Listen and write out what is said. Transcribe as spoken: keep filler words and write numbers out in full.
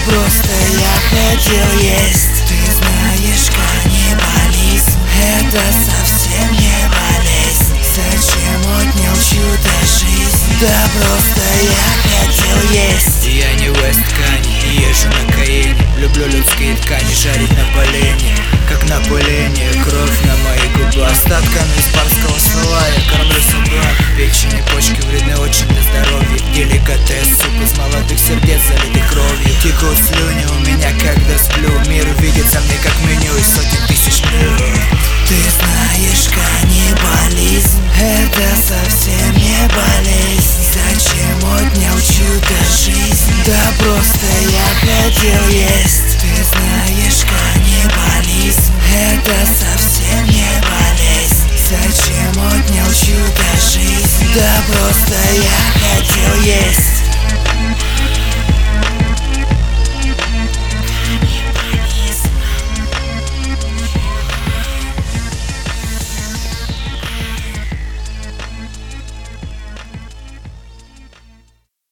просто я хотел есть. Ты знаешь, каннибализм — это совсем не болезнь. Зачем отнял чью-то жизнь? Да просто я хотел есть. Я не Вест Кани, не езжу на Каине. Люблю людские ткани жарить на полене. Как на полене, кровь на моей губах. Остатками из барского стола я кормлю собак. Печень и почки вредны очень для здоровья. Деликатес, суп из молодых сердец, залитый кровью. Текут слюни у меня, когда сплю. Мир видится мне как меню из сотен тысяч блюд. Ты знаешь, каннибализм — это совсем не болезнь. Зачем отнял чью-то жизнь? Да просто я хотел есть. Ты знаешь, каннибализм — это совсем не болезнь. Зачем отнял чью-то жизнь? Да просто я хотел есть.